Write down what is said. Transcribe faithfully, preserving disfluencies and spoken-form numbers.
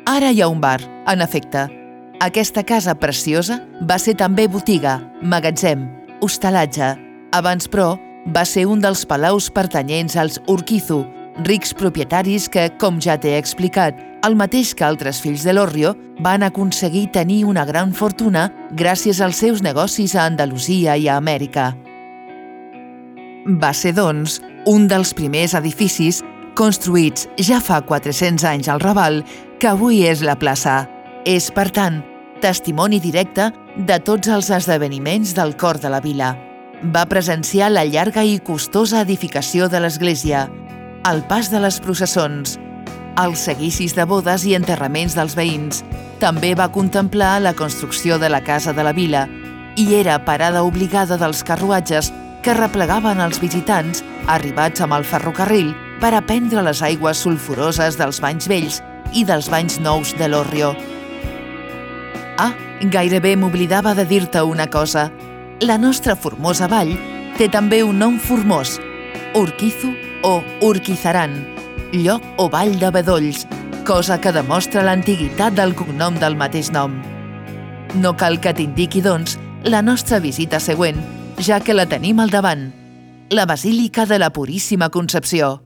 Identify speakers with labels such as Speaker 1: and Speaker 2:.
Speaker 1: Ara hi ha un bar, en efecte. Aquesta casa preciosa va ser també botiga, magatzem, hostalatge. Abans, però, va ser un dels palaus pertanyents als Urquizu, rics propietaris que, com ja t'he explicat, el mateix que altres fills de l'Horrio, van aconseguir tenir una gran fortuna gràcies als seus negocis a Andalusia i a Amèrica. Va ser, doncs, un dels primers edificis construïts ja fa quatre-cents anys al Raval, que avui és la plaça. És, per tant, testimoni directe de tots els esdeveniments del cor de la vila. Va presenciar la llarga i costosa edificació de l'església, el pas de les processons, els seguicis de bodes i enterraments dels veïns. També va contemplar la construcció de la casa de la vila i era parada obligada dels carruatges que replegaven els visitants arribats amb el ferrocarril per a prendre les aigües sulfuroses dels banys vells i dels banys nous de l'Horrio. Ah, gairebé m'oblidava de dir-te una cosa. La nostra formosa vall té també un nom formós, Urquizu o Urquizaran, lloc o vall de bedolls, cosa que demostra l'antiguitat del cognom del mateix nom. No cal que t'indiqui, doncs, la nostra visita següent, ja que la tenim al davant, la Basílica de la Puríssima Concepció.